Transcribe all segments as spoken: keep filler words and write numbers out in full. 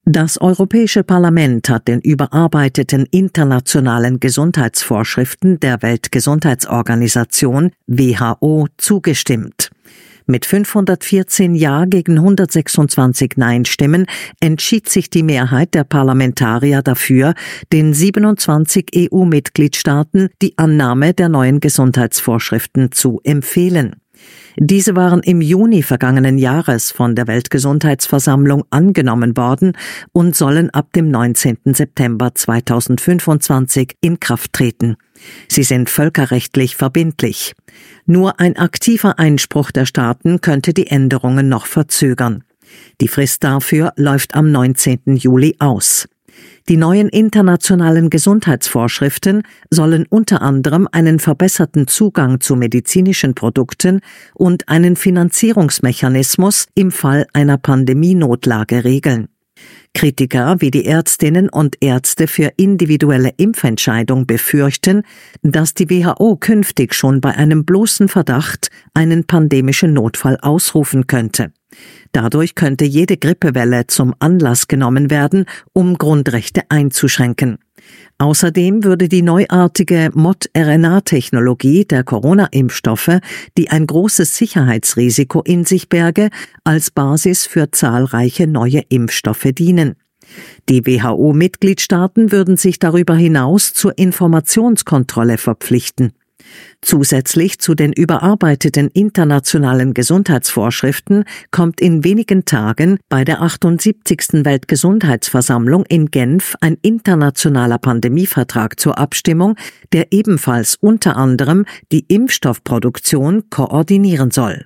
Das Europäische Parlament hat den überarbeiteten internationalen Gesundheitsvorschriften der Weltgesundheitsorganisation W H O zugestimmt. Mit fünfhundertvierzehn Ja gegen hundertsechsundzwanzig Nein-Stimmen entschied sich die Mehrheit der Parlamentarier dafür, den siebenundzwanzig E U-Mitgliedstaaten die Annahme der neuen Gesundheitsvorschriften zu empfehlen. Diese waren im Juni vergangenen Jahres von der Weltgesundheitsversammlung angenommen worden und sollen ab dem neunzehnten September zweitausendfünfundzwanzig in Kraft treten. Sie sind völkerrechtlich verbindlich. Nur ein aktiver Einspruch der Staaten könnte die Änderungen noch verzögern. Die Frist dafür läuft am neunzehnten Juli aus. Die neuen internationalen Gesundheitsvorschriften sollen unter anderem einen verbesserten Zugang zu medizinischen Produkten und einen Finanzierungsmechanismus im Fall einer Pandemienotlage regeln. Kritiker wie die Ärztinnen und Ärzte für individuelle Impfentscheidung befürchten, dass die W H O künftig schon bei einem bloßen Verdacht einen pandemischen Notfall ausrufen könnte. Dadurch könnte jede Grippewelle zum Anlass genommen werden, um Grundrechte einzuschränken. Außerdem würde die neuartige Mod-R N A-Technologie der Corona-Impfstoffe, die ein großes Sicherheitsrisiko in sich berge, als Basis für zahlreiche neue Impfstoffe dienen. Die W H O-Mitgliedstaaten würden sich darüber hinaus zur Informationskontrolle verpflichten. Zusätzlich zu den überarbeiteten internationalen Gesundheitsvorschriften kommt in wenigen Tagen bei der achtundsiebzigsten Weltgesundheitsversammlung in Genf ein internationaler Pandemievertrag zur Abstimmung, der ebenfalls unter anderem die Impfstoffproduktion koordinieren soll.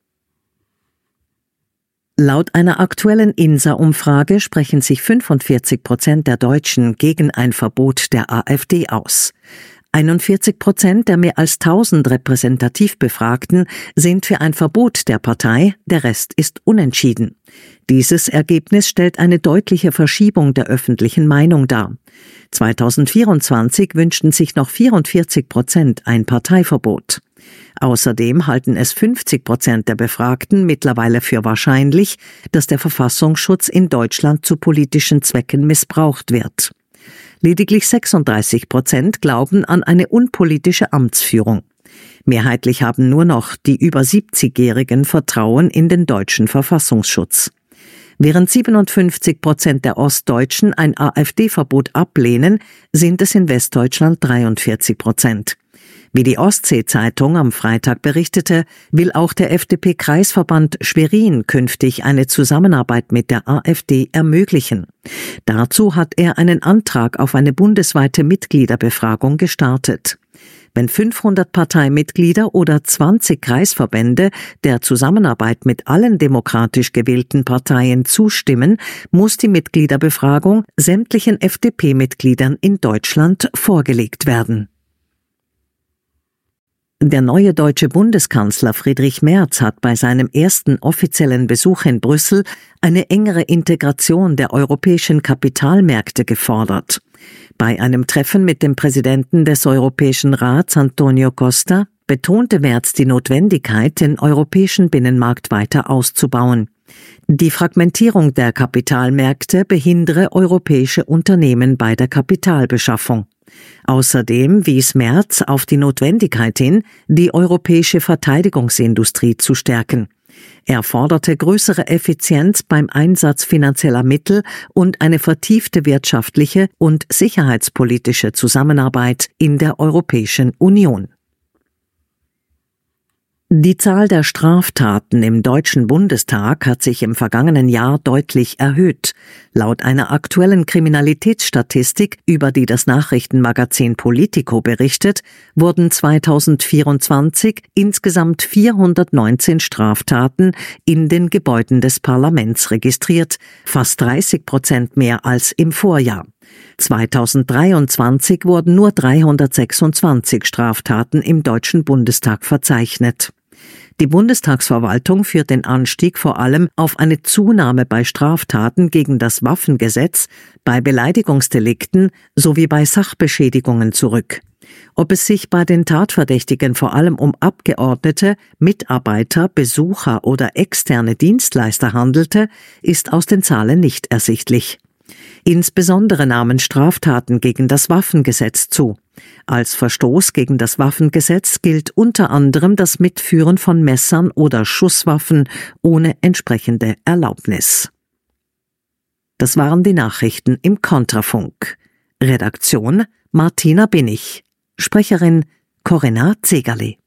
Laut einer aktuellen INSA-Umfrage sprechen sich fünfundvierzig Prozent der Deutschen gegen ein Verbot der AfD aus. einundvierzig Prozent der mehr als tausend repräsentativ Befragten sind für ein Verbot der Partei, der Rest ist unentschieden. Dieses Ergebnis stellt eine deutliche Verschiebung der öffentlichen Meinung dar. zweitausendvierundzwanzig wünschten sich noch vierundvierzig Prozent ein Parteiverbot. Außerdem halten es fünfzig Prozent der Befragten mittlerweile für wahrscheinlich, dass der Verfassungsschutz in Deutschland zu politischen Zwecken missbraucht wird. Lediglich sechsunddreißig Prozent glauben an eine unpolitische Amtsführung. Mehrheitlich haben nur noch die über siebzigjährigen Vertrauen in den deutschen Verfassungsschutz. Während siebenundfünfzig Prozent der Ostdeutschen ein AfD-Verbot ablehnen, sind es in Westdeutschland dreiundvierzig Prozent. Wie die Ostsee-Zeitung am Freitag berichtete, will auch der F D P-Kreisverband Schwerin künftig eine Zusammenarbeit mit der AfD ermöglichen. Dazu hat er einen Antrag auf eine bundesweite Mitgliederbefragung gestartet. Wenn fünfhundert Parteimitglieder oder zwanzig Kreisverbände der Zusammenarbeit mit allen demokratisch gewählten Parteien zustimmen, muss die Mitgliederbefragung sämtlichen F D P-Mitgliedern in Deutschland vorgelegt werden. Der neue deutsche Bundeskanzler Friedrich Merz hat bei seinem ersten offiziellen Besuch in Brüssel eine engere Integration der europäischen Kapitalmärkte gefordert. Bei einem Treffen mit dem Präsidenten des Europäischen Rats, Antonio Costa, betonte Merz die Notwendigkeit, den europäischen Binnenmarkt weiter auszubauen. Die Fragmentierung der Kapitalmärkte behindere europäische Unternehmen bei der Kapitalbeschaffung. Außerdem wies Merz auf die Notwendigkeit hin, die europäische Verteidigungsindustrie zu stärken. Er forderte größere Effizienz beim Einsatz finanzieller Mittel und eine vertiefte wirtschaftliche und sicherheitspolitische Zusammenarbeit in der Europäischen Union. Die Zahl der Straftaten im Deutschen Bundestag hat sich im vergangenen Jahr deutlich erhöht. Laut einer aktuellen Kriminalitätsstatistik, über die das Nachrichtenmagazin Politico berichtet, wurden zweitausendvierundzwanzig insgesamt vierhundertneunzehn Straftaten in den Gebäuden des Parlaments registriert, fast dreißig Prozent mehr als im Vorjahr. zweitausenddreiundzwanzig wurden nur dreihundertsechsundzwanzig Straftaten im Deutschen Bundestag verzeichnet. Die Bundestagsverwaltung führt den Anstieg vor allem auf eine Zunahme bei Straftaten gegen das Waffengesetz, bei Beleidigungsdelikten sowie bei Sachbeschädigungen zurück. Ob es sich bei den Tatverdächtigen vor allem um Abgeordnete, Mitarbeiter, Besucher oder externe Dienstleister handelte, ist aus den Zahlen nicht ersichtlich. Insbesondere nahmen Straftaten gegen das Waffengesetz zu. Als Verstoß gegen das Waffengesetz gilt unter anderem das Mitführen von Messern oder Schusswaffen ohne entsprechende Erlaubnis. Das waren die Nachrichten im Kontrafunk. Redaktion Martina Binnig. Sprecherin Corinna Zegerle.